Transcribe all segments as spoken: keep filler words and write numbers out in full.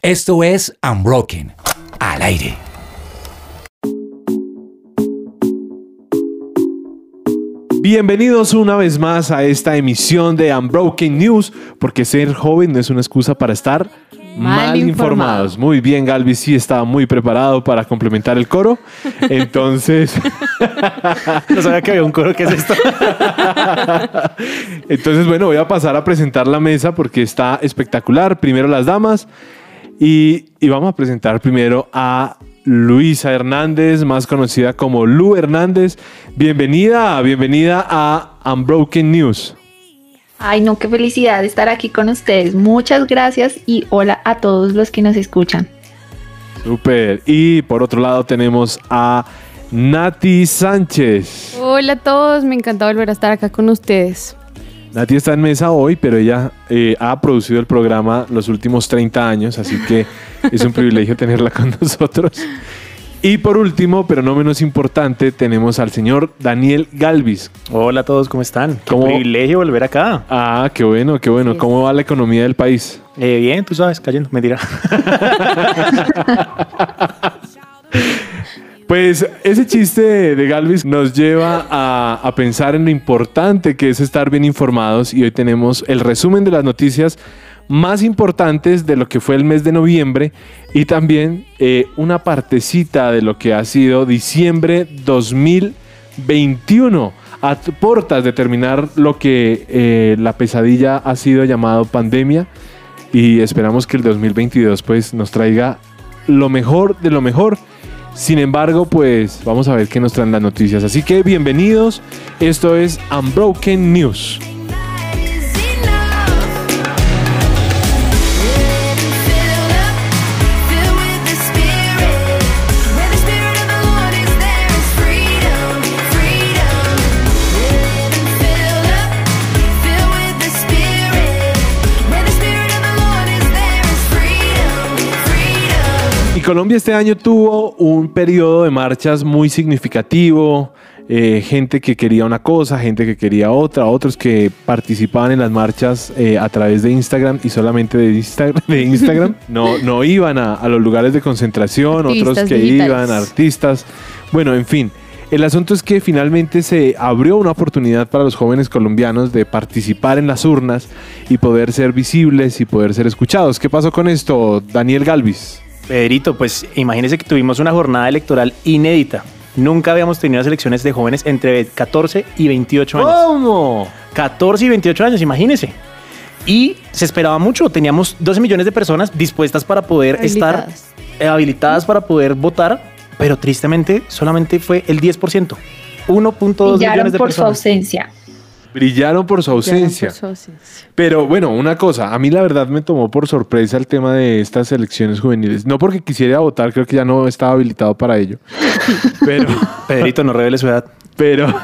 Esto es Unbroken, al aire. Bienvenidos una vez más a esta emisión de Unbroken News, porque ser joven no es una excusa para estar mal, mal informados. Muy bien, Galvis sí estaba muy preparado para complementar el coro. Entonces... no sabía que había un coro. ¿Qué es esto? Entonces, bueno, voy a pasar a presentar la mesa porque está espectacular. Primero las damas y, y vamos a presentar primero a Luisa Hernández, más conocida como Lu Hernández. Bienvenida, bienvenida a Unbroken News. Ay, no, qué felicidad estar aquí con ustedes. Muchas gracias y hola a todos los que nos escuchan. Súper. Y por otro lado tenemos a Nati Sánchez. Hola a todos, me encanta volver a estar acá con ustedes. Nati está en mesa hoy, pero ella eh, ha producido el programa los últimos treinta años, así que es un privilegio tenerla con nosotros. Y por último, pero no menos importante, tenemos al señor Daniel Galvis. Hola a todos, ¿cómo están? Qué ¿Cómo? privilegio volver acá. Ah, qué bueno, qué bueno. Sí. ¿Cómo va la economía del país? Eh, bien, tú sabes, cayendo, mentira. Pues ese chiste de Galvis nos lleva a, a pensar en lo importante que es estar bien informados, y hoy tenemos el resumen de las noticias más importantes de lo que fue el mes de noviembre y también eh, una partecita de lo que ha sido diciembre dos mil veintiuno, a puertas de terminar lo que eh, la pesadilla ha sido llamado pandemia, y esperamos que el dos mil veintidós pues nos traiga lo mejor de lo mejor. Sin embargo, pues vamos a ver qué nos traen las noticias. Así que bienvenidos, esto es Unbroken News. Colombia este año tuvo un periodo de marchas muy significativo, eh, gente que quería una cosa, gente que quería otra, otros que participaban en las marchas eh, a través de Instagram y solamente de, Insta de Instagram, no, no iban a, a los lugares de concentración, artistas otros que digitales. Iban, artistas, bueno, en fin. El asunto es que finalmente se abrió una oportunidad para los jóvenes colombianos de participar en las urnas y poder ser visibles y poder ser escuchados. ¿Qué pasó con esto, Daniel Galvis? Pedrito, pues imagínese que tuvimos una jornada electoral inédita. Nunca habíamos tenido las elecciones de jóvenes entre catorce y veintiocho años. ¿Cómo? catorce y veintiocho años, imagínese. Y se esperaba mucho. Teníamos doce millones de personas dispuestas para poder habilitadas. estar eh, habilitadas para poder votar, pero tristemente solamente fue el diez por ciento. uno punto dos millones de por personas. Por su ausencia. Brillaron por su ausencia. Por su ausencia. Pero bueno, una cosa, a mí la verdad me tomó por sorpresa el tema de estas elecciones juveniles. No porque quisiera votar, creo que ya no estaba habilitado para ello. Pero, Pedrito, no revele su edad. Pero,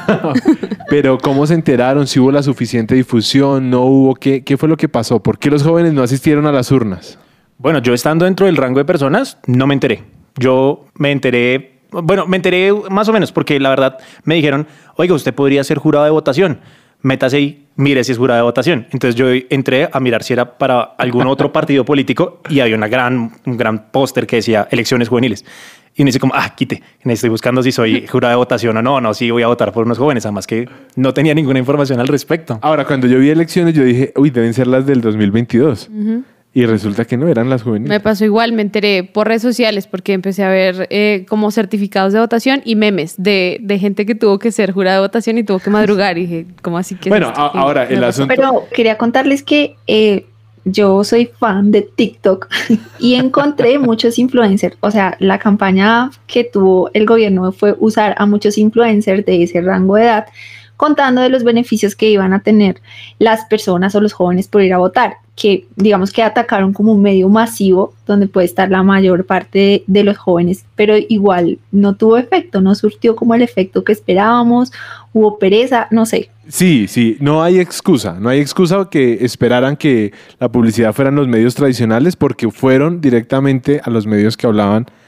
pero ¿cómo se enteraron? ¿Si hubo la suficiente difusión? ¿No hubo? ¿Qué, qué fue lo que pasó? ¿Por qué los jóvenes no asistieron a las urnas? Bueno, yo estando dentro del rango de personas, no me enteré. Yo me enteré, bueno, me enteré más o menos porque la verdad me dijeron, oiga, usted podría ser jurado de votación. Métase ahí, mire si es jurado de votación. Entonces yo entré a mirar si era para algún otro partido político y había una gran, un gran póster que decía elecciones juveniles. Y me dice como, ah, quite, estoy buscando si soy jurado de votación o no. No, sí voy a votar por unos jóvenes, además que no tenía ninguna información al respecto. Ahora, cuando yo vi elecciones, yo dije, uy, deben ser las del dos mil veintidós. Uh-huh. Y resulta que no, eran las juveniles. Me pasó igual, me enteré por redes sociales porque empecé a ver eh, como certificados de votación y memes de, de gente que tuvo que ser jurada de votación y tuvo que madrugar. Y dije, ¿cómo así que Bueno, es a, ahora el asunto... Pero quería contarles que eh, yo soy fan de TikTok y encontré muchos influencers. O sea, la campaña que tuvo el gobierno fue usar a muchos influencers de ese rango de edad contando de los beneficios que iban a tener las personas o los jóvenes por ir a votar, que digamos que atacaron como un medio masivo donde puede estar la mayor parte de, de los jóvenes, pero igual no tuvo efecto, no surtió como el efecto que esperábamos, hubo pereza, no sé. Sí, sí, no hay excusa, no hay excusa que esperaran que la publicidad fueran los medios tradicionales porque fueron directamente a los medios que hablaban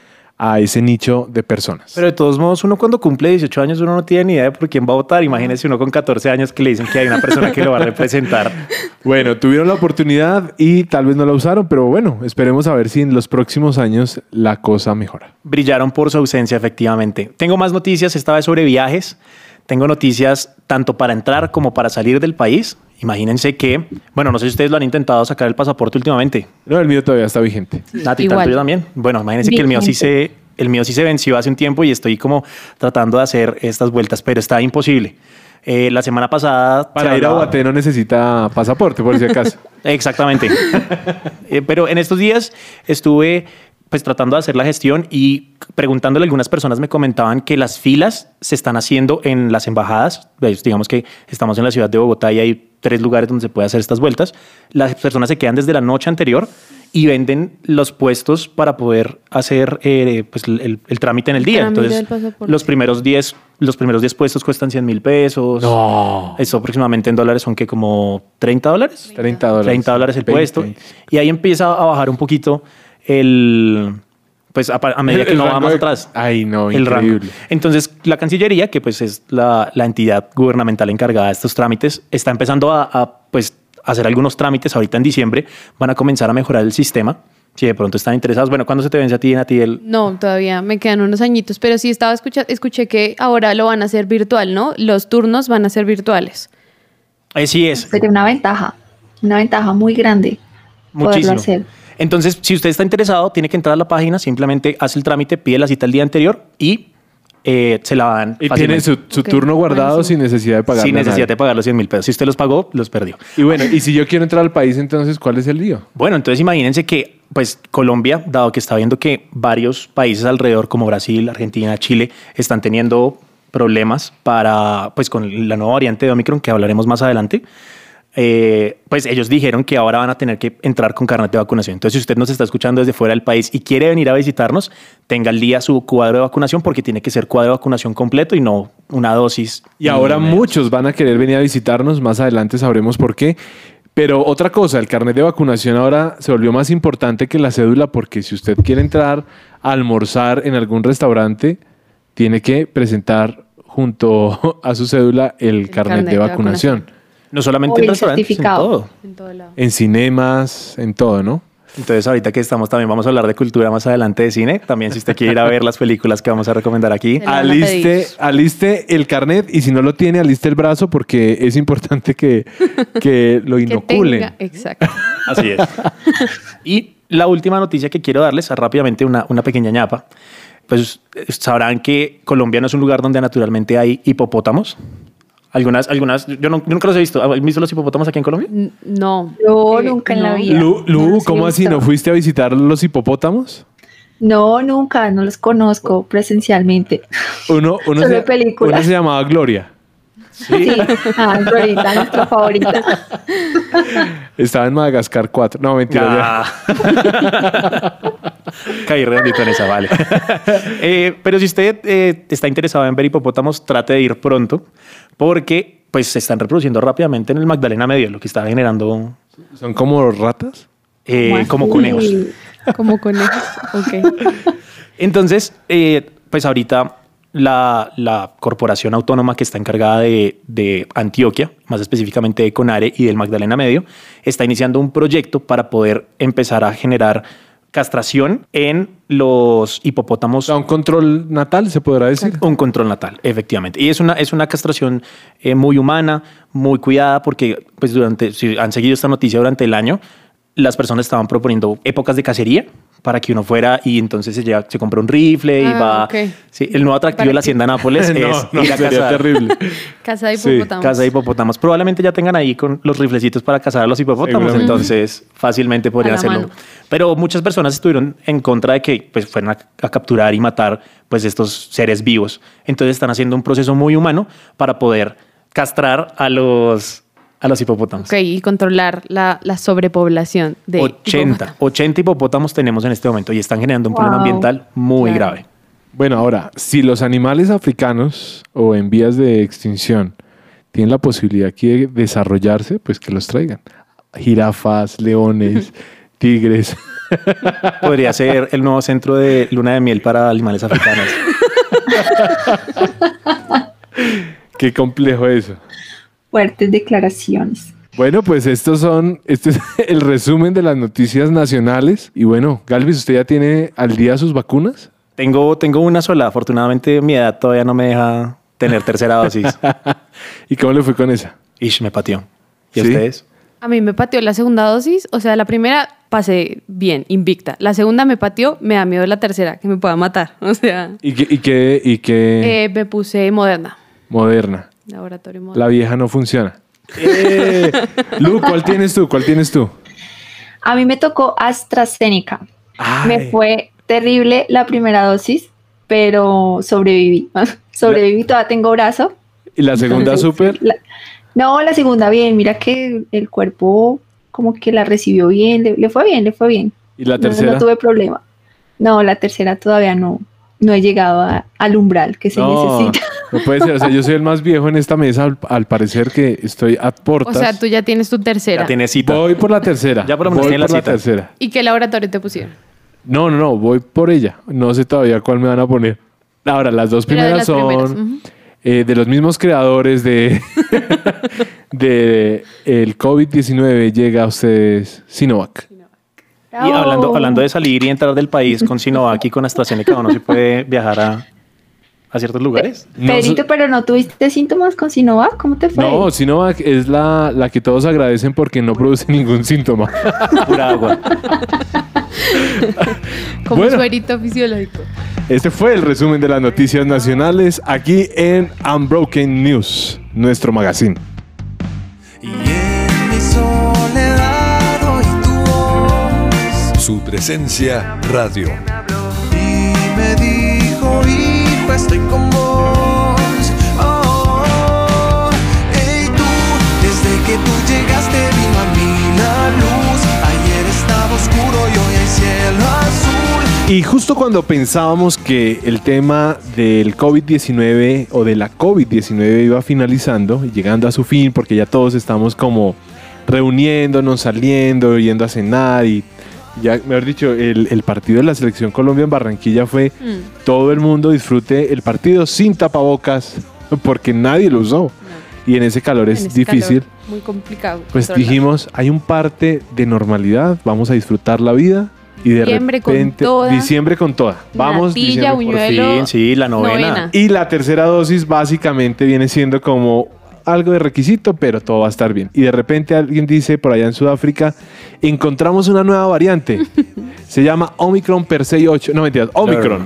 a ese nicho de personas. Pero de todos modos, uno cuando cumple dieciocho años, uno no tiene ni idea de por quién va a votar. Imagínese uno con catorce años que le dicen que hay una persona que lo va a representar. Bueno, tuvieron la oportunidad y tal vez no la usaron, pero bueno, esperemos a ver si en los próximos años la cosa mejora. Brillaron por su ausencia, efectivamente. Tengo más noticias, esta vez sobre viajes. Tengo noticias tanto para entrar como para salir del país. Imagínense que, bueno, no sé si ustedes lo han intentado sacar el pasaporte últimamente. No, el mío todavía está vigente. Nati, igual. ¿tanto yo también? Bueno, imagínense que el mío sí se, el mío sí se venció hace un tiempo y estoy como tratando de hacer estas vueltas, pero está imposible. Eh, la semana pasada... Para se ir a hablaba- Guaté no necesita pasaporte, por si acaso. Exactamente. Eh, pero en estos días estuve pues tratando de hacer la gestión y preguntándole a algunas personas me comentaban que las filas se están haciendo en las embajadas. Pues, digamos que estamos en la ciudad de Bogotá y hay tres lugares donde se puede hacer estas vueltas. Las personas se quedan desde la noche anterior y venden los puestos para poder hacer eh, pues, el, el trámite en el, El día. trámite Entonces, del pasaporte. los primeros diez los primeros diez puestos cuestan cien mil pesos. No. Eso aproximadamente en dólares son que como treinta dólares. treinta dólares. treinta dólares el veinte. puesto. Y ahí empieza a bajar un poquito el... Pues a, a medida El- que el no va rango más de- atrás. Ay, no, el rango. increíble. Entonces, la Cancillería, que pues es la, la entidad gubernamental encargada de estos trámites, está empezando a, a, pues, hacer algunos trámites ahorita en diciembre. Van a comenzar a mejorar el sistema. Si de pronto están interesados. Bueno, ¿cuándo se te vence a ti, Nati, el, No, todavía me quedan unos añitos, pero sí estaba escuchando, escuché que ahora lo van a hacer virtual, ¿no? Los turnos van a ser virtuales. Eh, sí es. Sería una ventaja, una ventaja muy grande poderlo Muchísimo. hacer. Entonces, si usted está interesado, tiene que entrar a la página, simplemente hace el trámite, pide la cita el día anterior y eh, se la dan Y tiene fácilmente. su, su Ok, turno guardado buenísimo. sin necesidad de pagar. sin necesidad de pagar los cien mil pesos. Si usted los pagó, los perdió. Y bueno, y si yo quiero entrar al país, entonces, ¿cuál es el lío? Bueno, entonces imagínense que pues Colombia, dado que está viendo que varios países alrededor como Brasil, Argentina, Chile, están teniendo problemas para pues con la nueva variante de Omicron que hablaremos más adelante. Eh, pues ellos dijeron que ahora van a tener que entrar con carnet de vacunación. Entonces, si usted nos está escuchando desde fuera del país y quiere venir a visitarnos, tenga al día su cuadro de vacunación porque tiene que ser cuadro de vacunación completo y no una dosis. Y ahora menos. muchos van a querer venir a visitarnos, más adelante sabremos por qué. Pero otra cosa, el carnet de vacunación ahora se volvió más importante que la cédula porque si usted quiere entrar a almorzar en algún restaurante, tiene que presentar junto a su cédula el, carnet, de vacunación. No solamente O en el restaurantes, en certificado. todo. En todo lado. En cinemas, en todo, ¿no? Entonces, ahorita que estamos también vamos a hablar de cultura más adelante de cine. También si usted quiere ir a ver las películas que vamos a recomendar aquí. Se lo van a Aliste, pedir. aliste el carnet y si no lo tiene, aliste el brazo porque es importante que, que lo Que inoculen. tenga- exacto. Así es. Y la última noticia que quiero darles es rápidamente una, una pequeña ñapa. Pues eh, sabrán que Colombia no es un lugar donde naturalmente hay hipopótamos. Algunas, algunas, yo, no- yo nunca los he visto. ¿Han visto los hipopótamos aquí en Colombia? N- No. Yo Eh, nunca en la no. vida. Lu, Lu, No los he ¿cómo así? visto. ¿No fuiste a visitar los hipopótamos? No, nunca, no los conozco presencialmente. Uno, uno, Solo se, de películas. uno se llamaba Gloria. Sí, ah, Glorita, nuestra favorita. Estaba en Madagascar cuatro. No, mentira. ya. Ah. Caí redondito en esa, vale. Eh, pero si usted eh, está interesado en ver hipopótamos, trate de ir pronto porque pues se están reproduciendo rápidamente en el Magdalena Medio, lo que está generando ¿Son como ratas? eh, ¿Cómo como así? conejos. Como conejos. Ok. Entonces, eh, pues ahorita la, la corporación autónoma que está encargada de, de Antioquia, más específicamente de Conare y del Magdalena Medio, está iniciando un proyecto para poder empezar a generar castración en los O hipopótamos. sea, un control natal, se podrá decir. Un control natal, efectivamente. Y es una, es una castración eh, muy humana, muy cuidada, porque pues durante, si han seguido esta noticia durante el año, las personas estaban proponiendo épocas de cacería para que uno fuera y entonces se, lleva, se compra un rifle y Ah, va. ok. Sí, el nuevo atractivo Para de la que- Hacienda Nápoles no, es no, ir a sería cazar. terrible. Casa de Sí, hipopótamos. Casa de hipopótamos. Probablemente ya tengan ahí con los riflecitos para cazar a los hipopótamos, Seguramente. entonces fácilmente podrían A la hacerlo. mano. Pero muchas personas estuvieron en contra de que pues, fueran a, a capturar y matar pues, estos seres vivos. Entonces están haciendo un proceso muy humano para poder castrar a los, a los hipopótamos. Ok, y controlar la, la sobrepoblación de ochenta, hipopótamos. ochenta hipopótamos tenemos en este momento y están generando un problema Wow. ambiental muy Claro. grave. Bueno, ahora, si los animales africanos o en vías de extinción tienen la posibilidad aquí de desarrollarse, pues que los traigan. Jirafas, leones, tigres. Podría ser el nuevo centro de luna de miel para animales africanos. Qué complejo eso. Fuertes declaraciones. Bueno, pues estos son, este es el resumen de las noticias nacionales. Y bueno, Galvis, ¿usted ya tiene al día sus vacunas? Tengo, tengo una sola. Afortunadamente mi edad todavía no me deja tener tercera dosis. ¿Y cómo le fue con esa? Ish, me pateó. ¿Y a ¿Sí? ustedes? A mí me pateó la segunda dosis, o sea, la primera pasé bien, invicta. La segunda me pateó, me da miedo la tercera, que me pueda matar. O sea, ¿Y qué, y qué, y qué eh, me puse Moderna, Moderna? laboratorio Moderna. La vieja no funciona. Eh, Lu, ¿cuál tienes tú? ¿Cuál tienes tú? A mí me tocó AstraZeneca. Ay. Me fue terrible la primera dosis, pero sobreviví. Sobreviví, todavía tengo brazo. ¿Y la segunda Entonces, súper? la- no, la segunda bien. Mira que el cuerpo como que la recibió bien, le, le fue bien, le fue bien. ¿Y la No- tercera? No, tuve problema. No, la tercera todavía no, no he llegado a- al umbral que se No, necesita. no puede ser. O sea, yo soy el más viejo en esta mesa, al, al parecer que estoy a O portas. sea, tú ya tienes tu tercera. Ya tiene cita. Voy por la tercera. Ya por lo menos Voy tiene la por la cita. tercera. ¿Y qué laboratorio te pusieron? No, no, no, voy por ella. No sé todavía cuál me van a poner. Ahora, las dos Pero de primeras las son primeras, ujú. eh, de los mismos creadores de, de el COVID diecinueve. Llega a ustedes Sinovac. Y hablando, Oh. hablando de salir y entrar del país con Sinovac y con AstraZeneca, ¿o no se puede viajar a, a ciertos lugares? No Pedrito, so- pero no tuviste síntomas con Sinovac, ¿cómo te fue? No, Sinovac es la, la que todos agradecen porque no produce ningún síntoma. Pura agua. Como Bueno. suerito fisiológico. Este fue el resumen de las noticias nacionales aquí en Unbroken News, nuestro magazine. Y en mi soledad oí tu voz Su presencia radio. y me dijo, hijo, estoy con vos. Oh, oh, oh. Ey, tú, desde que tú llegaste vino a mí la luz. Ayer estaba oscuro y hoy hay cielo azul. Y justo cuando pensábamos que el tema del COVID diecinueve o de la COVID diecinueve iba finalizando y llegando a su fin, porque ya todos estamos como reuniéndonos, saliendo, yendo a cenar y ya, mejor dicho, el, el partido de la Selección Colombia en Barranquilla fue Mm. todo el mundo disfrute el partido sin tapabocas porque nadie lo usó. Y en ese calor es En ese difícil. calor, muy complicado. Pues controlar. dijimos, hay un parte de normalidad, vamos a disfrutar la vida. Y de Diciembre con repente, toda. diciembre con toda. Vamos, Natilla, diciembre con- Por Buñuelo, fin, sí, la novena. novena. Y la tercera dosis básicamente viene siendo como algo de requisito, pero todo va a estar bien. Y de repente alguien dice por allá en Sudáfrica, encontramos una nueva variante. Se llama Omicron per se ocho. No, mentiras, Omicron.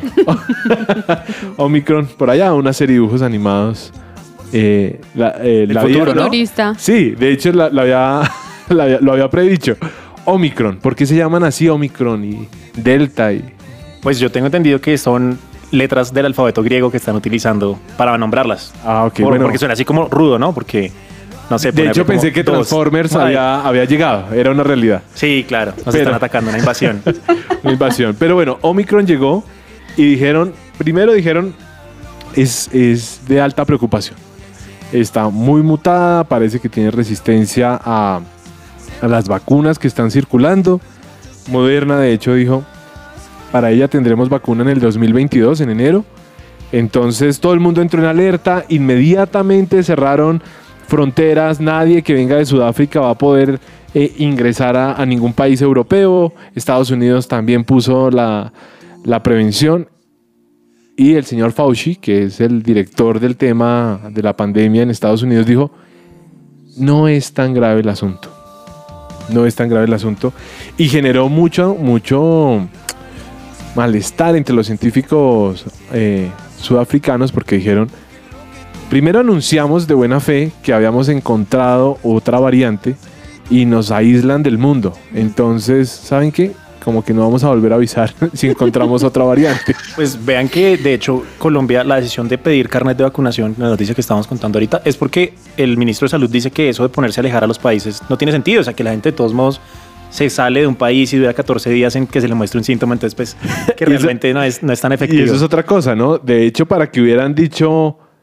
Omicron, por allá, una serie de dibujos animados. Eh, la, eh, El la futuro, vieron, ¿no? Futurista. Sí, de hecho la, la había, la había- lo había predicho. Omicron, ¿por qué se llaman así Omicron y Delta? Y... Pues yo tengo entendido que son letras del alfabeto griego que están utilizando para nombrarlas. Ah, ok, Por- bueno. Porque suena así como rudo, ¿no? Porque, no sé. De ponerle hecho, como pensé que dos. Transformers Ay, había, había llegado, era una realidad, Sí, claro. Nos Pero- están atacando, una invasión. una invasión. Pero bueno, Omicron llegó y dijeron, primero dijeron, es, es de alta preocupación. Está muy mutada, parece que tiene resistencia a, a las vacunas que están circulando. Moderna, de hecho, dijo, para ella tendremos vacuna en el dos mil veintidós, en enero. Entonces todo el mundo entró en alerta, inmediatamente cerraron fronteras, nadie que venga de Sudáfrica va a poder eh, ingresar a, a ningún país europeo. Estados Unidos también puso la, la prevención. Y el señor Fauci, que es el director del tema de la pandemia en Estados Unidos, dijo, no es tan grave el asunto. No es tan grave el asunto. Y generó mucho, mucho malestar entre los científicos eh, sudafricanos porque dijeron, primero anunciamos de buena fe que habíamos encontrado otra variante y nos aíslan del mundo. Entonces, ¿saben qué? Como que no vamos a volver a avisar si encontramos otra variante. Pues vean que, de hecho, Colombia, la decisión de pedir carnet de vacunación, la noticia que estamos contando ahorita, es porque el ministro de Salud dice que eso de ponerse a alejar a los países no tiene sentido. O sea, que la gente de todos modos se sale de un país y dura catorce días en que se le muestre un síntoma. Entonces, pues, que Y eso- realmente no es, no es tan Y efectivo. eso es otra cosa, ¿no? De hecho, para que hubieran dicho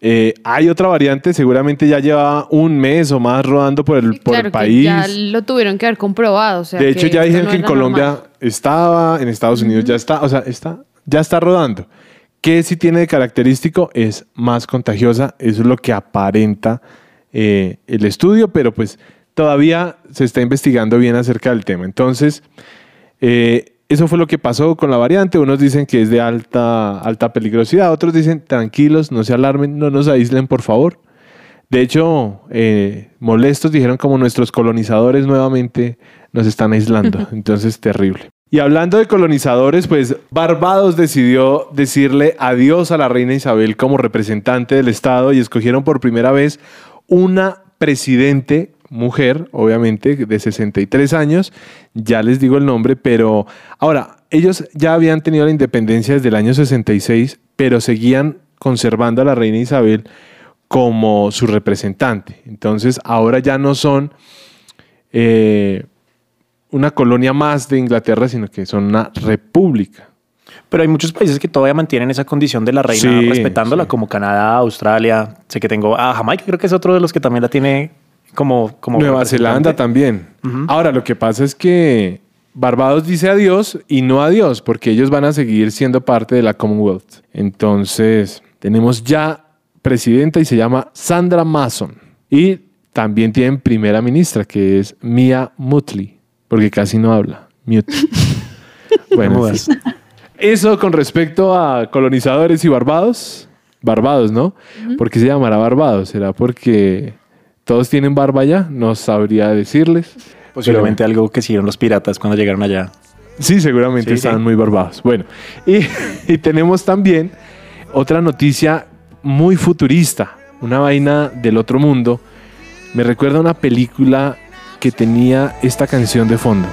Eh, hay otra variante, seguramente ya lleva un mes o más rodando por el, Sí, por claro el que país. ya lo tuvieron que haber comprobado. O sea, De hecho, que ya esto dijeron no que en era Colombia normal. estaba, en Estados Unidos ya está, o sea, está, ya está rodando. ¿Qué sí tiene de característico? Es más contagiosa, eso es lo que aparenta eh, el estudio, pero pues todavía se está investigando bien acerca del tema. Entonces, eh, eso fue lo que pasó con la variante. Unos dicen que es de alta, alta peligrosidad, otros dicen tranquilos, no se alarmen, no nos aíslen, por favor. De hecho, eh, molestos dijeron como nuestros colonizadores nuevamente nos están aislando. Entonces, terrible. Y hablando de colonizadores, pues Barbados decidió decirle adiós a la reina Isabel como representante del Estado y escogieron por primera vez una presidente mujer, obviamente, de sesenta y tres años. Ya les digo el nombre, pero ahora, ellos ya habían tenido la independencia desde el año sesenta y seis, pero seguían conservando a la reina Isabel como su representante. Entonces, ahora ya no son eh, una colonia más de Inglaterra, sino que son una república. Pero hay muchos países que todavía mantienen esa condición de la reina Sí, respetándola, sí. como Canadá, Australia. Sé que tengo a Jamaica, creo que es otro de los que también la tiene como, como Nueva representante. Zelanda también. Ujú. Ahora, lo que pasa es que Barbados dice adiós y no adiós, porque ellos van a seguir siendo parte de la Commonwealth. Entonces, tenemos ya presidenta y se llama Sandra Mason. Y también tienen primera ministra, que es Mia Mottley, porque casi no habla. Mute. Bueno, ¿Cómo eso, eso con respecto a colonizadores y Barbados. Barbados, ¿no? ¿Por qué se llamará Barbados? ¿Será porque todos tienen barba ya? No sabría decirles. Posiblemente algo que hicieron los piratas cuando llegaron allá. Sí, seguramente Sí, estaban sí. muy barbados. Bueno, y, y tenemos también otra noticia muy futurista, una vaina del otro mundo. Me recuerda a una película que tenía esta canción de fondo.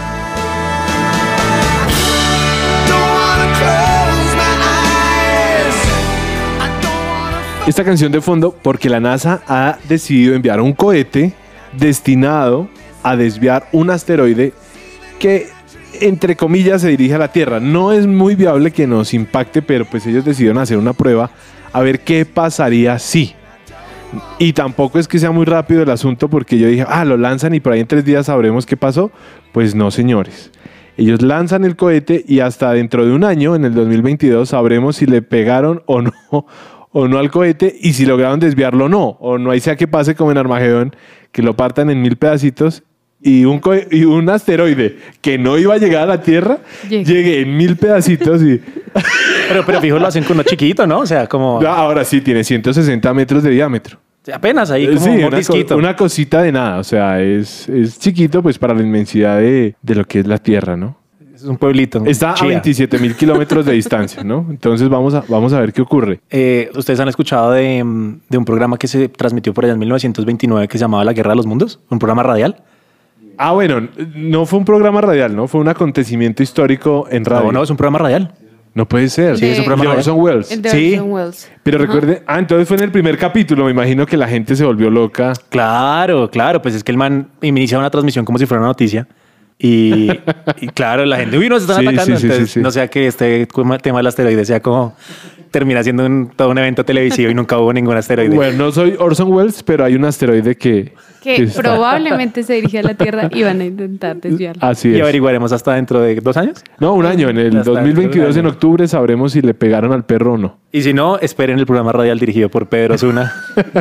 Esta canción de fondo porque la NASA ha decidido enviar un cohete destinado a desviar un asteroide que, entre comillas, se dirige a la Tierra. No es muy viable que nos impacte, pero pues ellos decidieron hacer una prueba a ver qué pasaría si. Y tampoco es que sea muy rápido el asunto porque yo dije, ah, lo lanzan y por ahí en tres días sabremos qué pasó. Pues no, señores. Ellos lanzan el cohete y hasta dentro de un año, en el dos mil veintidós, sabremos si le pegaron o no, o no al cohete y si lograron desviarlo o no. O no hay sea que pase como en Armagedón, que lo partan en mil pedacitos y un, cohe- y un asteroide que no iba a llegar a la Tierra Llegue. llegue en mil pedacitos y Pero, pero fijo, lo hacen con uno chiquito, ¿no? O sea, como ahora sí tiene ciento sesenta metros de diámetro. apenas ahí como Sí, un una, co- mordisquito. una cosita de nada, o sea, es, es chiquito pues para la inmensidad de, de lo que es la Tierra, ¿no? Es un pueblito. Está a Chía. veintisiete mil kilómetros de distancia, ¿no? Entonces vamos a, vamos a ver qué ocurre. Eh, Ustedes han escuchado de, mm, de un programa que se transmitió por allá en mil novecientos veintinueve que se llamaba La Guerra de los Mundos, un programa radial. Ah, bueno, no fue un programa radial, ¿no? Fue un acontecimiento histórico en radio. No, no, es un programa radial. No puede ser. Sí, es un programa de radial. Orson Welles. El de Sí. Orson Welles. Pero Ajá. recuerde, ah, entonces fue en el primer capítulo. Me imagino que la gente se volvió loca. Claro, claro, pues es que el man inicia una transmisión como si fuera una noticia. Y, y claro, la gente, uy, nos están Sí, atacando. sí, sí, Entonces, sí, sí. no sea que este tema del asteroide sea como termina siendo un, todo un evento televisivo y nunca hubo ningún asteroide. Bueno, no soy Orson Welles, pero hay un asteroide que... Que que está- probablemente se dirige a la Tierra y van a intentar desviarlo. Así y es. averiguaremos hasta dentro de dos años. No, un año. En el Hasta dos mil veintidós, en dentro de un año. octubre, sabremos si le pegaron al perro o no. Y si no, esperen el programa radial dirigido por Pedro Osuna.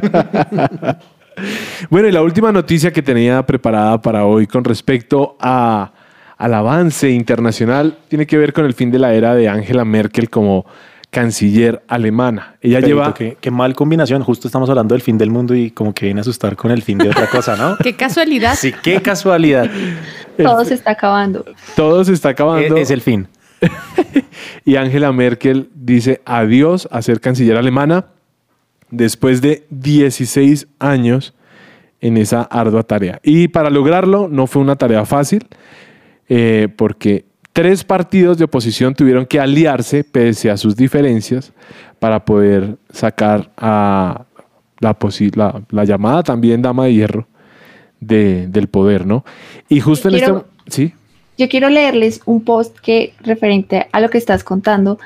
Bueno, y la última noticia que tenía preparada para hoy con respecto a, al avance internacional tiene que ver con el fin de la era de Angela Merkel como canciller alemana. Ella lleva... Qué, qué mal combinación. Justo estamos hablando del fin del mundo y como que viene a asustar con el fin de otra cosa, ¿no? Qué casualidad. Sí, qué casualidad. Todo se está acabando. Todo se está acabando. Es, es el fin. Y Angela Merkel dice adiós a ser canciller alemana después de dieciséis años en esa ardua tarea. Y para lograrlo no fue una tarea fácil, eh, porque tres partidos de oposición tuvieron que aliarse pese a sus diferencias para poder sacar a la, posi- la, la llamada también dama de hierro de, del poder, ¿no? Y justo en Quiero- este... Sí. Yo quiero leerles un post que referente a lo que estás contando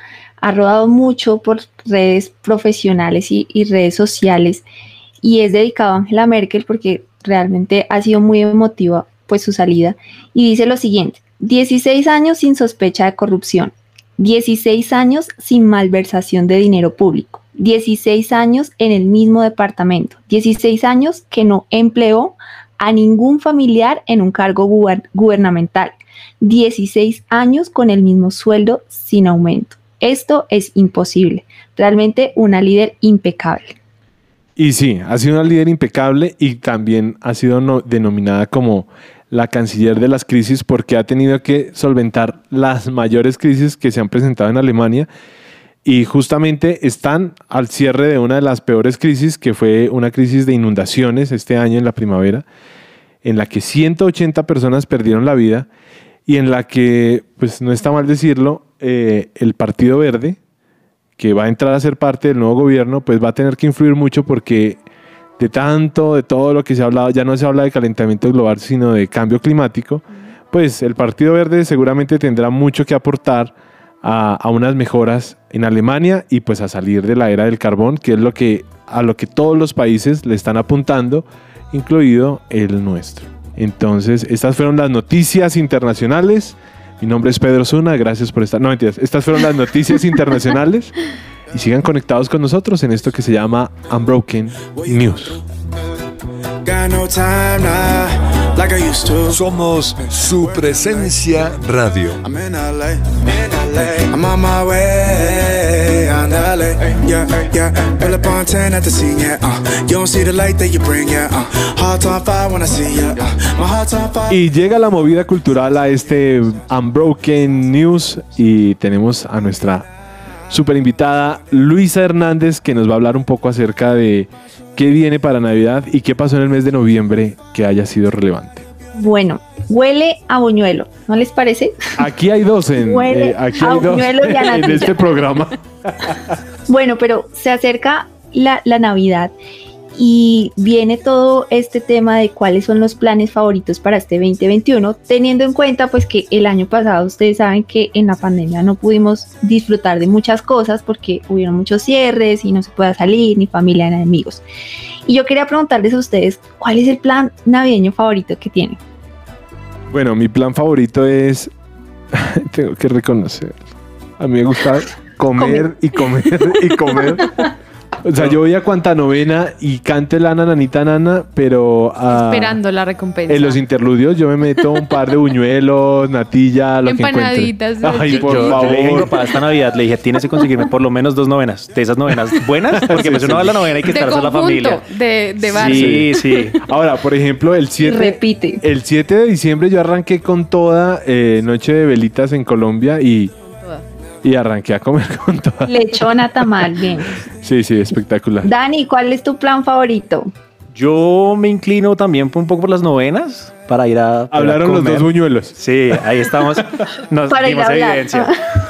ha rodado mucho por redes profesionales y, y redes sociales y es dedicado a Angela Merkel porque realmente ha sido muy emotiva pues su salida y dice lo siguiente: dieciséis años sin sospecha de corrupción, dieciséis años sin malversación de dinero público, dieciséis años en el mismo departamento, dieciséis años que no empleó a ningún familiar en un cargo guber- gubernamental, dieciséis años con el mismo sueldo sin aumento. Esto es imposible. Realmente una líder impecable. Y sí, ha sido una líder impecable y también ha sido no- denominada como la canciller de las crisis porque ha tenido que solventar las mayores crisis que se han presentado en Alemania y justamente están al cierre de una de las peores crisis, que fue una crisis de inundaciones este año en la primavera, en la que ciento ochenta personas perdieron la vida y en la que, pues no está mal decirlo, eh, el Partido Verde, que va a entrar a ser parte del nuevo gobierno, pues va a tener que influir mucho porque de tanto, de todo lo que se ha hablado, ya no se habla de calentamiento global, sino de cambio climático, pues el Partido Verde seguramente tendrá mucho que aportar a, a unas mejoras en Alemania y pues a salir de la era del carbón, que es lo que, a lo que todos los países le están apuntando, incluido el nuestro. Entonces, estas fueron las noticias internacionales. Mi nombre es Pedro Zuna, gracias por estar... No, mentiras, estas fueron las noticias internacionales y sigan conectados con nosotros en esto que se llama Unbroken News. Got no time now, like I used to. Somos su presencia radio. I'm in L A, in L A. I'm on my way, on L A. Yeah, yeah. Pull up on ten at the scene, yeah. Uh, you don't see the light that you bring, yeah. Uh, heart on fire when I see ya. Uh, my heart's on fire. Y llega la movida cultural a este Unbroken News y tenemos a nuestra super invitada Luisa Hernández, que nos va a hablar un poco acerca de qué viene para Navidad y qué pasó en el mes de noviembre que haya sido relevante. Bueno, huele a buñuelo, ¿no les parece? Aquí hay dos en, Huele eh, aquí a hay dos buñuelo y a en natilla. este programa. Bueno, pero se acerca la, la Navidad y viene todo este tema de cuáles son los planes favoritos para este veinte veintiuno, teniendo en cuenta pues que el año pasado ustedes saben que en la pandemia no pudimos disfrutar de muchas cosas porque hubieron muchos cierres y no se pueda salir, ni familia ni amigos. Y yo quería preguntarles a ustedes, ¿cuál es el plan navideño favorito que tienen? Bueno, mi plan favorito es, tengo que reconocer, a mí me gusta comer y comer y comer. O sea, yo voy a cuanta novena y cante la nananita nana, pero uh, Esperando la recompensa. en los interludios yo me meto un par de buñuelos, natilla, lo que encuentre. Empanaditas de Ay, por chiquito. Yo, yo le dije a mi favor. papá esta Navidad, le dije, tienes que conseguirme por lo menos dos novenas. De esas novenas buenas, porque Sí, pues sí. uno va a la novena y hay que De estar con la conjunto, familia. de, de bar. Sí, sí. Ahora, por ejemplo, el siete, Repite. el siete de diciembre yo arranqué con toda eh, noche de velitas en Colombia y, y arranqué a comer con toda. Lechona tamal, bien. Sí, sí, espectacular. Dani, ¿cuál es tu plan favorito? Yo me inclino también un poco por las novenas para ir a. para Hablaron los comer. dos buñuelos. Sí, ahí estamos. Nos Para ir a dimos hablar. evidencia.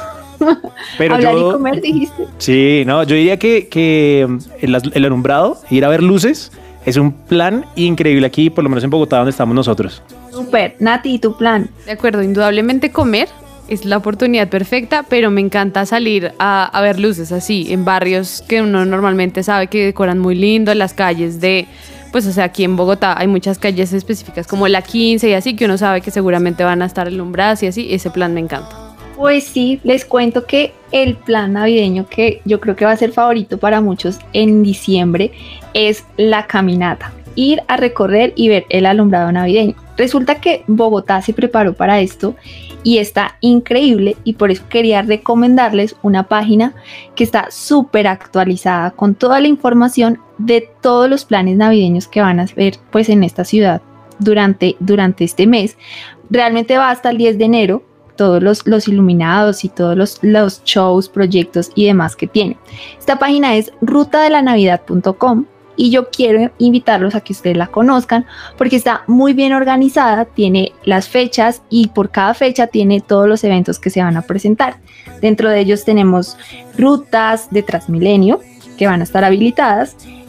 Pero Hablar yo, y comer, dijiste. Sí, no, yo diría que, que el, el alumbrado, ir a ver luces, es un plan increíble aquí, por lo menos en Bogotá, donde estamos nosotros. Súper. Nati, ¿y tu plan? De acuerdo, indudablemente comer es la oportunidad perfecta, pero me encanta salir a, a ver luces así, en barrios que uno normalmente sabe que decoran muy lindo, en las calles de, pues o sea, aquí en Bogotá hay muchas calles específicas como la quince y así, que uno sabe que seguramente van a estar alumbradas y así, ese plan me encanta. Pues sí, les cuento que el plan navideño que yo creo que va a ser favorito para muchos en diciembre es la caminata. Ir a recorrer y ver el alumbrado navideño. Resulta que Bogotá se preparó para esto y está increíble y por eso quería recomendarles una página que está súper actualizada con toda la información de todos los planes navideños que van a ver pues en esta ciudad durante, durante este mes. Realmente va hasta el diez de enero, todos los, los iluminados y todos los, los shows, proyectos y demás que tiene. Esta página es ruta de la navidad punto com. Y yo quiero invitarlos a que ustedes la conozcan porque está muy bien organizada, tiene las fechas y por cada fecha tiene todos los eventos que se van a presentar. Dentro de ellos tenemos rutas de Transmilenio que van a estar habilitadas,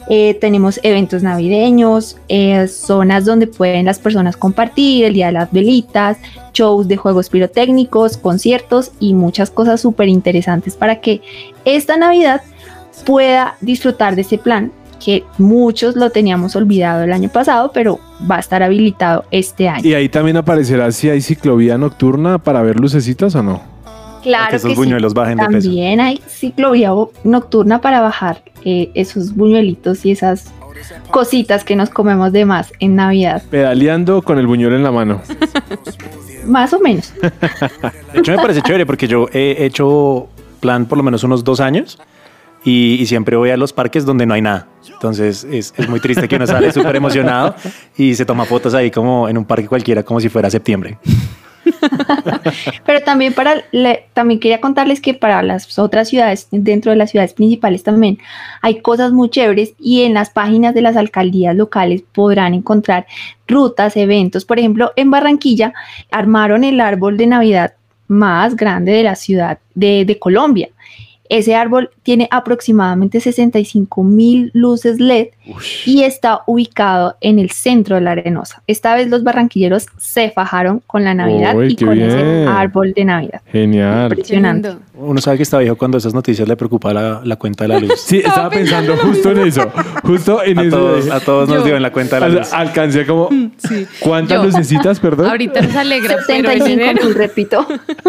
Eh, tenemos eventos navideños, eh, zonas donde pueden las personas compartir, el día de las velitas, shows de juegos pirotécnicos, conciertos y muchas cosas súper interesantes para que esta Navidad pueda disfrutar de ese plan que muchos lo teníamos olvidado el año pasado, pero va a estar habilitado este año. Y ahí también aparecerá si hay ciclovía nocturna para ver lucecitas o no. Claro que esos que buñuelos sí. bajen de peso. También hay ciclovía nocturna para bajar eh, esos buñuelitos y esas cositas que nos comemos de más en Navidad. Pedaleando con el buñuelo en la mano. Más o menos. De hecho, me parece chévere porque yo he hecho plan por lo menos unos dos años y, y siempre voy a los parques donde no hay nada. Entonces es, es muy triste que uno sale súper emocionado y se toma fotos ahí como en un parque cualquiera, como si fuera septiembre. Pero también para le, también quería contarles que para las otras ciudades, dentro de las ciudades principales también hay cosas muy chéveres y en las páginas de las alcaldías locales podrán encontrar rutas, eventos. Por ejemplo, en Barranquilla armaron el árbol de Navidad más grande de la ciudad de, de Colombia. Ese árbol tiene aproximadamente sesenta y cinco mil luces L E D Ush. Y está ubicado en el centro de la Arenosa. Esta vez los barranquilleros se fajaron con la Navidad Uy, y con bien. ese árbol de Navidad. Genial. Impresionante. Uno sabe que está viejo cuando esas noticias le preocupa la, la cuenta de la luz. Sí, estaba pensando justo en eso. Justo en A eso. todos, de- a todos nos Yo- dio en la cuenta de la O sea, luz. alcancé como... Sí. ¿Cuántas Yo. lucecitas, perdón? Ahorita nos alegra, pero setenta y en cinco enero mil, repito.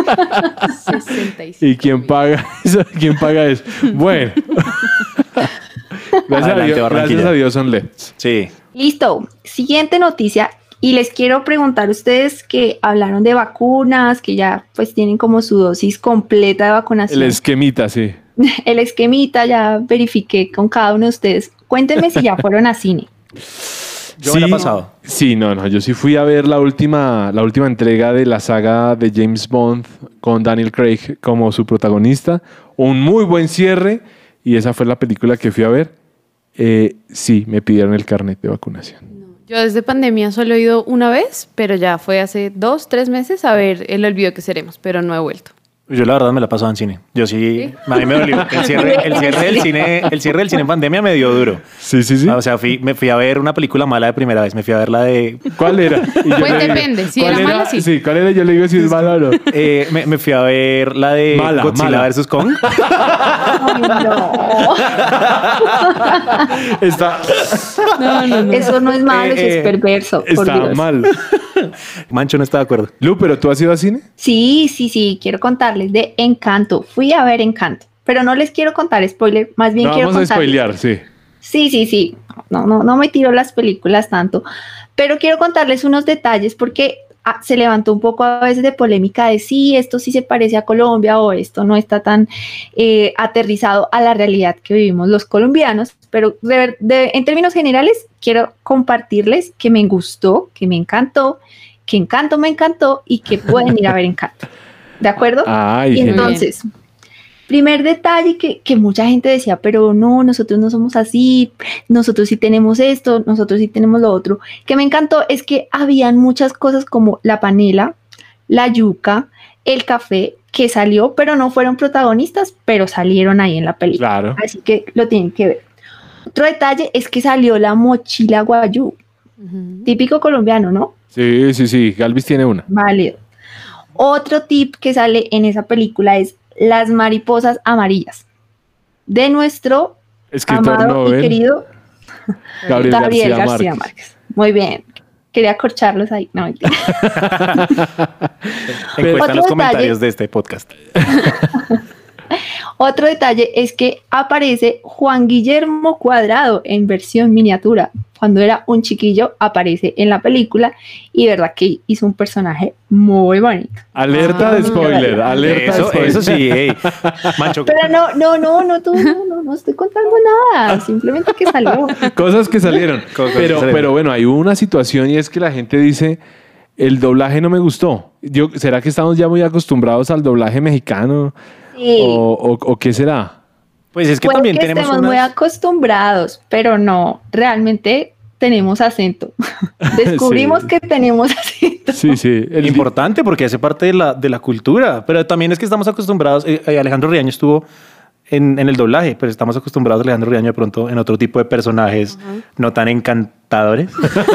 sesenta y cinco ¿Y quién mil. paga eso? ¿Quién paga eso? Bueno. Gracias, a Adelante, Dios, Barranquilla. gracias a Dios son L E Ds. Sí. Listo. Siguiente noticia. Y les quiero preguntar a ustedes que hablaron de vacunas, que ya pues tienen como su dosis completa de vacunación. El esquemita, sí. El esquemita, ya verifiqué con cada uno de ustedes. Cuéntenme si ya fueron a cine. Yo me la he pasado. Sí, no, no. Yo sí fui a ver la última, la última entrega de la saga de James Bond con Daniel Craig como su protagonista. Un muy buen cierre y esa fue la película que fui a ver. Eh, sí, me pidieron el carnet de vacunación. Yo desde pandemia solo he ido una vez, pero ya fue hace dos, tres meses a ver El olvido que seremos, pero no he vuelto. Yo la verdad me la he pasado en cine. Yo sí, ¿Sí? a mí me dolió. El cierre, el cierre del cine, el cierre del cine en pandemia me dio duro. Sí, sí, sí. O sea, fui, me fui a ver una película mala de primera vez. Me fui a ver la de... ¿Cuál era? Y yo Pues le digo, depende, si ¿cuál era mala, sí. Sí, ¿cuál era? Yo le digo si es mala o no. eh, me, me fui a ver la de Mala, Godzilla mala. versus Kong. Ay, no. Está, No, no, no. Eso no es malo, eso Eh, es perverso. Por está Dios. mal. Mancho no está de acuerdo. Lu, ¿pero tú has ido a cine? Sí, sí, sí, quiero contarles de Encanto. Fui a ver Encanto, pero no les quiero contar spoiler, más bien No quiero vamos a contarles. spoilear, sí. Sí, sí, sí. No, no, no me tiro las películas tanto, pero quiero contarles unos detalles porque ah, se levantó un poco a veces de polémica de sí, esto sí se parece a Colombia o esto no está tan eh, aterrizado a la realidad que vivimos los colombianos, pero de, ver- de- en términos generales quiero compartirles que me gustó, que me encantó, que Encanto me encantó y que pueden ir a ver Encanto. ¿De acuerdo? Ay, Y genial. entonces, primer detalle que, que mucha gente decía, pero no, nosotros no somos así, nosotros sí tenemos esto, nosotros sí tenemos lo otro, que me encantó es que habían muchas cosas como la panela, la yuca, el café, que salió, pero no fueron protagonistas, pero salieron ahí en la película. Claro. Así que lo tienen que ver. Otro detalle es que salió la mochila guayú, Ujú. típico colombiano, ¿no? Sí, sí, sí. Galvis tiene una. Válido. Otro tip que sale en esa película es las mariposas amarillas de nuestro Escritor amado y Nobel, querido Gabriel, Gabriel García, García Márquez. Márquez. Muy bien. Quería corcharlos ahí. No, mentira. Encuesta en los Otro comentarios de este podcast. Otro detalle es que aparece Juan Guillermo Cuadrado en versión miniatura. Cuando era un chiquillo, aparece en la película y verdad que hizo un personaje muy bonito. Alerta Ah, de spoiler, alerta Eso, de spoiler. eso sí, ey. Mancho, Pero no, no, no, no, tú, no, no, no estoy contando nada. Simplemente que salió. Cosas que salieron. Cosas que pero, salieron. pero bueno, hay una situación y es que la gente dice, el doblaje no me gustó. Yo, ¿será que estamos ya muy acostumbrados al doblaje mexicano? Sí. ¿O, o- o qué será? pues es que Puede también que tenemos estemos muy unas... acostumbrados, pero no, realmente tenemos acento. Descubrimos Sí. que tenemos acento. Sí, sí. El Importante porque hace parte de la, de la cultura, pero también es que estamos acostumbrados. eh, eh, Alejandro Riaño estuvo en, en el doblaje, pero estamos acostumbrados a Alejandro Riaño de pronto en otro tipo de personajes uh-huh. no tan encantadores.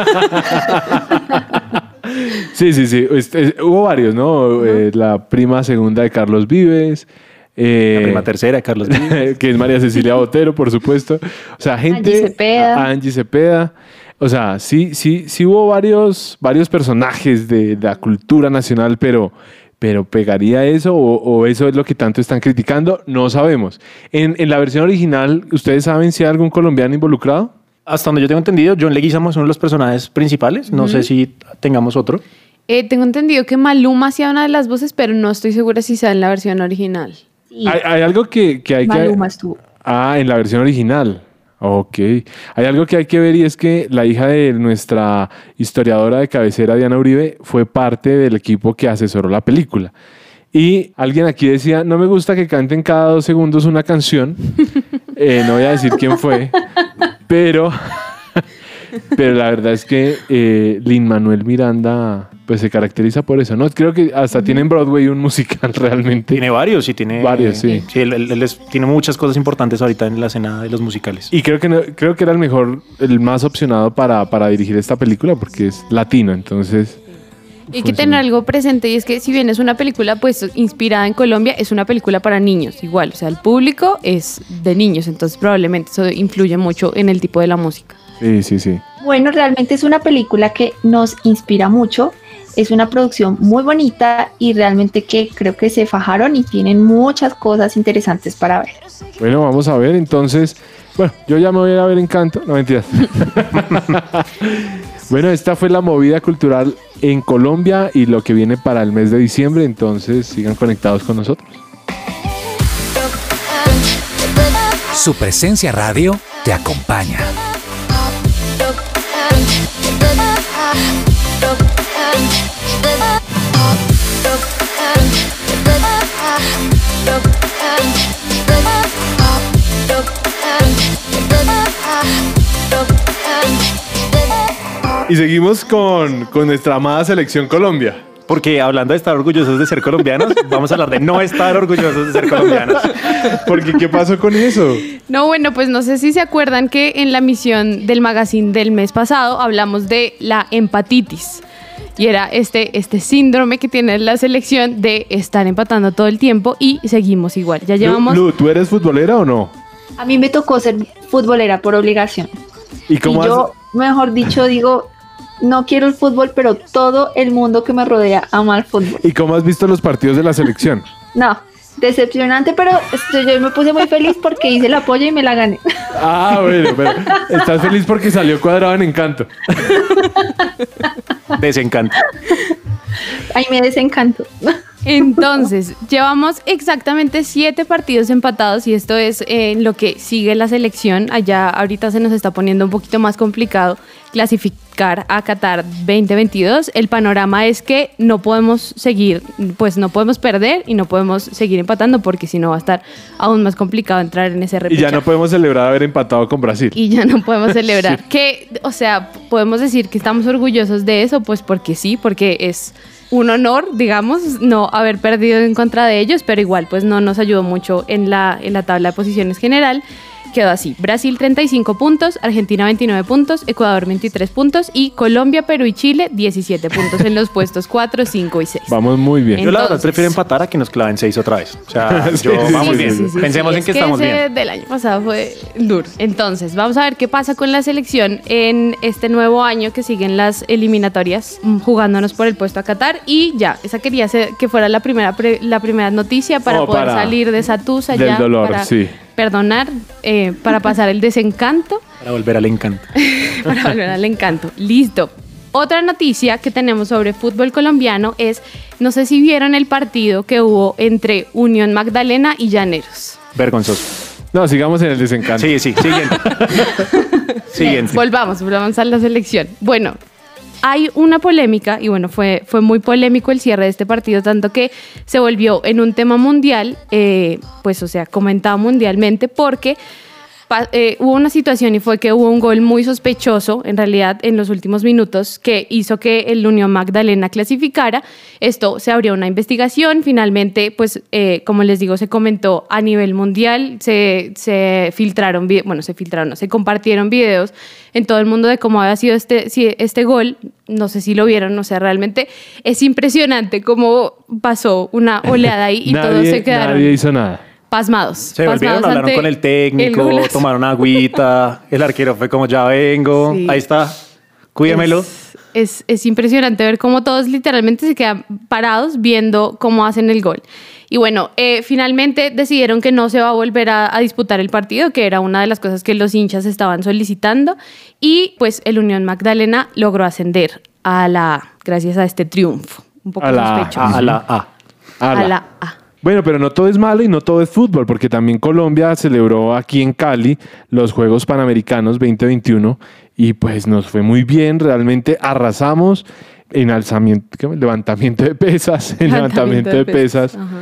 Sí, sí, sí. Este, hubo varios, ¿no? Uh-huh. Eh, la prima segunda de Carlos Vives. Eh, la prima tercera de Carlos Vives. Que es María Cecilia Botero, por supuesto. O sea, gente... Angie Cepeda. Angie Cepeda. O sea, sí, sí, sí hubo varios, varios personajes de, de la cultura nacional, pero... Pero ¿pegaría eso o, o eso es lo que tanto están criticando? No sabemos. En, en la versión original, ¿ustedes saben si hay algún colombiano involucrado? Hasta donde yo tengo entendido, John Leguizamo es uno de los personajes principales. No uh-huh. sé si tengamos otro. Eh, tengo entendido que Maluma hacía una de las voces, pero no estoy segura si sea en la versión original. Sí. Hay, hay algo que, que hay Maluma que... Maluma estuvo. Ah, en la versión original. Ok. Hay algo que hay que ver y es que la hija de nuestra historiadora de cabecera, Diana Uribe, fue parte del equipo que asesoró la película. Y alguien aquí decía, no me gusta que canten cada dos segundos una canción. Eh, no voy a decir quién fue, pero, pero la verdad es que eh, Lin-Manuel Miranda pues se caracteriza por eso, ¿no? Creo que hasta uh-huh. tiene en Broadway un musical realmente. Tiene varios, sí, tiene varios, sí. Sí, él, él, él es, tiene muchas cosas importantes ahorita en la escena de los musicales. Y creo que no, creo que era el mejor, el más opcionado para, para dirigir esta película porque es latino, entonces. Y hay que tener algo presente y es que si bien es una película pues inspirada en Colombia, es una película para niños igual, o sea, el público es de niños, entonces probablemente eso influye mucho en el tipo de la música. Sí, sí, sí. Bueno, realmente es una película que nos inspira mucho. Es una producción muy bonita y realmente que creo que se fajaron y tienen muchas cosas interesantes para ver. Bueno, vamos a ver entonces. Bueno, yo ya me voy a ir a ver Encanto. No, mentiras. Bueno, esta fue la movida cultural en Colombia y lo que viene para el mes de diciembre. Entonces sigan conectados con nosotros. Su presencia radio te acompaña. Y seguimos con, con nuestra amada selección Colombia. Porque hablando de estar orgullosos de ser colombianos, vamos a hablar de no estar orgullosos de ser colombianos. Porque ¿qué pasó con eso? No, bueno, pues no sé si se acuerdan que en la emisión del magazine del mes pasado hablamos de la empatitis. Y era este, este síndrome que tiene la selección de estar empatando todo el tiempo y seguimos igual. Ya llevamos... Lu, ¿tú eres futbolera o no? A mí me tocó ser futbolera por obligación. ¿Y cómo y yo, has... mejor dicho, digo, no quiero el fútbol, pero todo el mundo que me rodea ama el fútbol. ¿Y cómo has visto los partidos de la selección? No, decepcionante, pero esto, yo me puse muy feliz porque hice el apoyo y me la gané. Ah, bueno, pero estás feliz porque salió Cuadrado en Encanto. Desencanto. Ay, me desencanto. Entonces, llevamos exactamente siete partidos empatados y esto es en eh, lo que sigue la selección. Allá ahorita se nos está poniendo un poquito más complicado clasificar a Qatar veinte veintidós. El panorama es que no podemos seguir, pues no podemos perder y no podemos seguir empatando porque si no va a estar aún más complicado entrar en ese repechaje. Y ya no podemos celebrar haber empatado con Brasil. Y ya no podemos celebrar. Sí. Que, o sea, podemos decir que estamos orgullosos de eso, pues porque sí, porque es un honor, digamos, no haber perdido en contra de ellos, pero igual pues no nos ayudó mucho en la, en la tabla de posiciones general. Quedó así: Brasil treinta y cinco puntos, Argentina veintinueve puntos, Ecuador veintitrés puntos y Colombia, Perú y Chile diecisiete puntos en los puestos cuatro, cinco y seis. Vamos muy bien. Yo la verdad prefiero empatar a que nos claven seis otra vez. O sea, yo, sí, vamos sí, bien. sí, sí, sí, Pensemos sí, en que, que estamos ese bien. Del año pasado fue duro. Entonces, vamos a ver qué pasa con la selección en este nuevo año que siguen las eliminatorias, jugándonos por el puesto a Qatar. Y ya, esa quería ser que fuera la primera, pre, la primera noticia para oh, poder para salir de esa tusa del ya. dolor, para sí. Perdonar, eh, para pasar el desencanto. Para volver al encanto. Para volver al encanto. Listo. Otra noticia que tenemos sobre fútbol colombiano es, no sé si vieron el partido que hubo entre Unión Magdalena y Llaneros. Vergonzoso. No, sigamos en el desencanto. Sí, sí, siguiente. Siguiente. Eh, volvamos, volvamos a la selección. Bueno, hay una polémica, y bueno, fue, fue muy polémico el cierre de este partido, tanto que se volvió en un tema mundial, eh, pues o sea, comentado mundialmente, porque pa- eh, hubo una situación y fue que hubo un gol muy sospechoso, en realidad, en los últimos minutos, que hizo que el Unión Magdalena clasificara. Esto se abrió una investigación. Finalmente, pues, eh, como les digo, se comentó a nivel mundial, se, se filtraron, vide- bueno, se filtraron, no, se compartieron videos en todo el mundo de cómo había sido este, si- este gol. No sé si lo vieron, o sea, realmente es impresionante cómo pasó una oleada ahí y nadie, todos se quedaron nadie hizo nada. pasmados. Se volvieron, pasmados hablaron ante con el técnico, golazo. tomaron agüita, el arquero fue como ya vengo, Sí. ahí está, cuídemelo. Es, es, es impresionante ver cómo todos literalmente se quedan parados viendo cómo hacen el gol. Y bueno, eh, finalmente decidieron que no se va a volver a, a disputar el partido, que era una de las cosas que los hinchas estaban solicitando. Y pues el Unión Magdalena logró ascender a la, gracias a este triunfo. Un poco A la- sospechoso. A la A. Ala. A la A. Bueno, pero no todo es malo y no todo es fútbol, porque también Colombia celebró aquí en Cali los Juegos Panamericanos veinte veintiuno y pues nos fue muy bien, realmente arrasamos en alzamiento, ¿qué? levantamiento de pesas, en levantamiento de pesas, Ajá.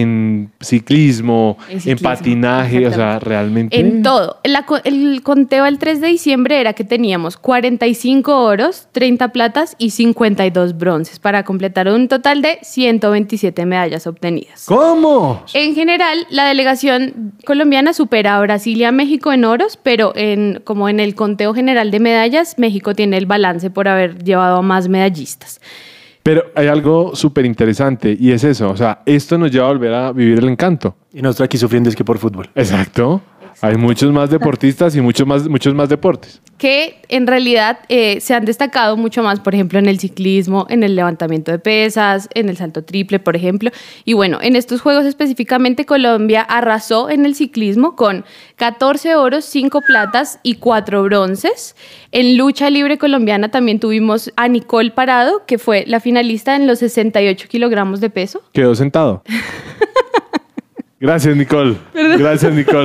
en ciclismo, En en, ciclismo, patinaje, o sea, exactamente. realmente... En todo. La co- el conteo al tres de diciembre era que teníamos cuarenta y cinco oros, treinta platas y cincuenta y dos bronces para completar un total de ciento veintisiete medallas obtenidas. ¿Cómo? En general, la delegación colombiana supera a Brasil y a México en oros, pero en, como en el conteo general de medallas, México tiene el balance por haber llevado a más medallistas. Pero hay algo súper interesante y es eso, o sea, esto nos lleva a volver a vivir el encanto. Y nosotros aquí sufriendo es que por fútbol. Exacto. Hay muchos más deportistas y muchos más, muchos más deportes. Que en realidad eh, se han destacado mucho más, por ejemplo, en el ciclismo, en el levantamiento de pesas, en el salto triple, por ejemplo. Y bueno, en estos Juegos específicamente Colombia arrasó en el ciclismo con catorce oros, cinco platas y cuatro bronces. En lucha libre colombiana también tuvimos a Nicole Parado, que fue la finalista en los sesenta y ocho kilogramos de peso. Quedó sentado. Gracias, Nicole. Gracias, Nicole.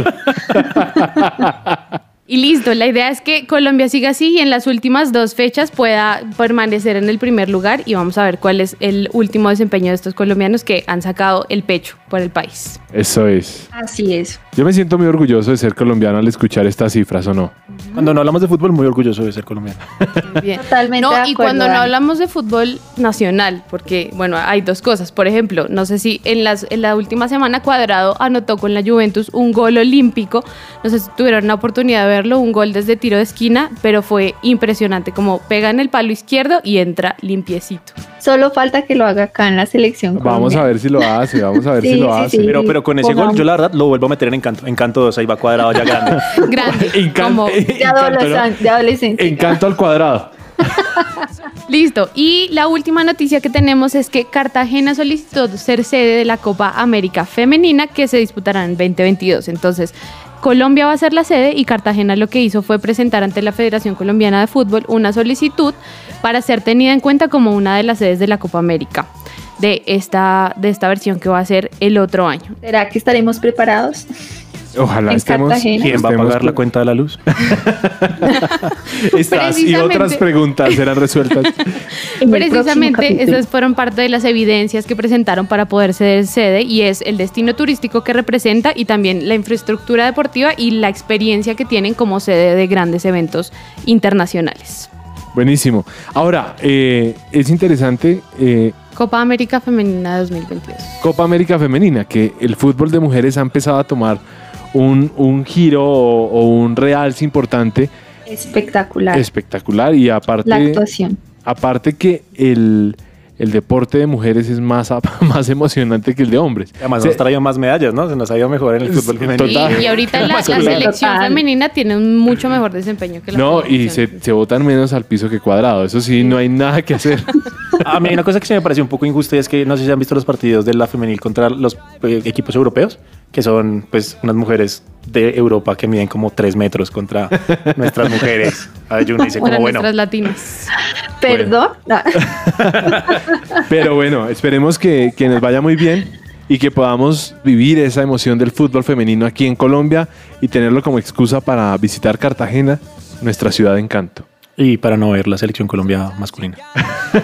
Y listo, la idea es que Colombia siga así y en las últimas dos fechas pueda permanecer en el primer lugar y vamos a ver cuál es el último desempeño de estos colombianos que han sacado el pecho por el país. Eso es. Así es. Yo me siento muy orgulloso de ser colombiano al escuchar estas cifras, ¿o no? Cuando no hablamos de fútbol, muy orgulloso de ser colombiano. Muy bien. Totalmente No, de y acuerdo, cuando no Dani. hablamos de fútbol nacional, porque bueno, hay dos cosas. Por ejemplo, no sé si en, las, en la última semana Cuadrado anotó con la Juventus un gol olímpico. No sé si tuvieron la oportunidad de verlo, un gol desde tiro de esquina, pero fue impresionante, como pega en el palo izquierdo y entra limpiecito. Solo falta que lo haga acá en la selección. Vamos a colombiana. ver si lo hace, vamos a ver Sí, si lo sí, hace. sí. Pero, pero con ese gol, Pongamos. yo la verdad lo vuelvo a meter en Encanto. Encanto dos, ahí va Cuadrado ya grande. Grande. Encan- como- De Encanto, ¿no? adolescente. De adolescente. Encanto al cuadrado. Listo. Y la última noticia que tenemos es que Cartagena solicitó ser sede de la Copa América Femenina que se disputará en veinte veintidós. Entonces, Colombia va a ser la sede y Cartagena lo que hizo fue presentar ante la Federación Colombiana de Fútbol una solicitud para ser tenida en cuenta como una de las sedes de la Copa América de esta, de esta versión que va a ser el otro año. ¿Será que estaremos preparados? Ojalá En estemos. Cartagena. ¿Quién va a estemos pagar la pre- cuenta de la luz? Estas y otras Precisamente. preguntas serán resueltas. En el próximo Precisamente capítulo. esas fueron parte de las evidencias que presentaron para poder ser sede y es el destino turístico que representa y también la infraestructura deportiva y la experiencia que tienen como sede de grandes eventos internacionales. Buenísimo. Ahora, eh, es interesante eh, Copa América Femenina dos mil veintidós. Copa América Femenina, que el fútbol de mujeres ha empezado a tomar un, un giro o, o un realce importante, Espectacular. espectacular y aparte, La actuación. aparte que el, el deporte de mujeres es más, ap- más emocionante que el de hombres. Además, Se- nos ha traído más medallas, ¿no? Se nos ha ido mejor en el Es- fútbol femenino. Y, Total. y ahorita la, la Masculino. selección Total. femenina tiene un mucho mejor desempeño que la No, y selección. se, se botan menos al piso que cuadrado. Eso sí, no hay nada que hacer. A mí hay una cosa que se me pareció un poco injusta y es que no sé si han visto los partidos de la femenil contra los eh, equipos europeos, que son pues unas mujeres de Europa que miden como tres metros contra nuestras mujeres. A ver, uno dice como Para bueno, nuestras latinas. Perdón. Ah, Pero bueno, esperemos que, que nos vaya muy bien y que podamos vivir esa emoción del fútbol femenino aquí en Colombia y tenerlo como excusa para visitar Cartagena, nuestra ciudad de encanto. y para no ver la selección Colombia masculina.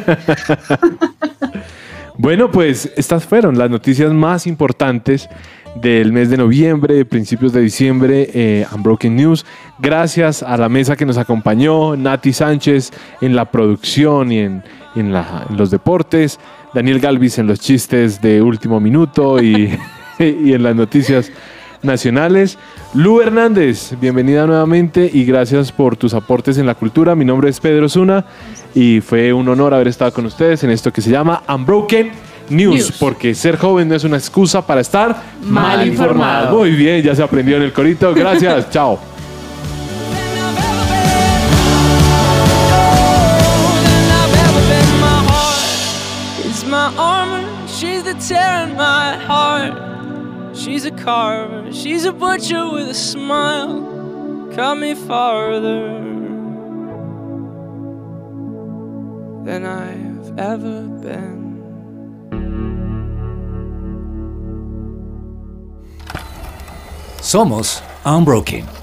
Bueno, pues estas fueron las noticias más importantes del mes de noviembre, principios de diciembre, eh, Unbroken News. Gracias a la mesa que nos acompañó, Nati Sánchez en la producción y en, y en, la, en los deportes, Daniel Galvis en los chistes de último minuto y, y en las noticias nacionales. Lu Hernández, bienvenida nuevamente y gracias por tus aportes en la cultura. Mi nombre es Pedro Zuna y fue un honor haber estado con ustedes en esto que se llama Unbroken News, News. Porque ser joven no es una excusa para estar mal, mal informado. informado. Muy bien, ya se aprendió en el corito. Gracias, chao. She's a carver, she's a butcher with a smile. Cut me farther than I've ever been. Somos Unbroken.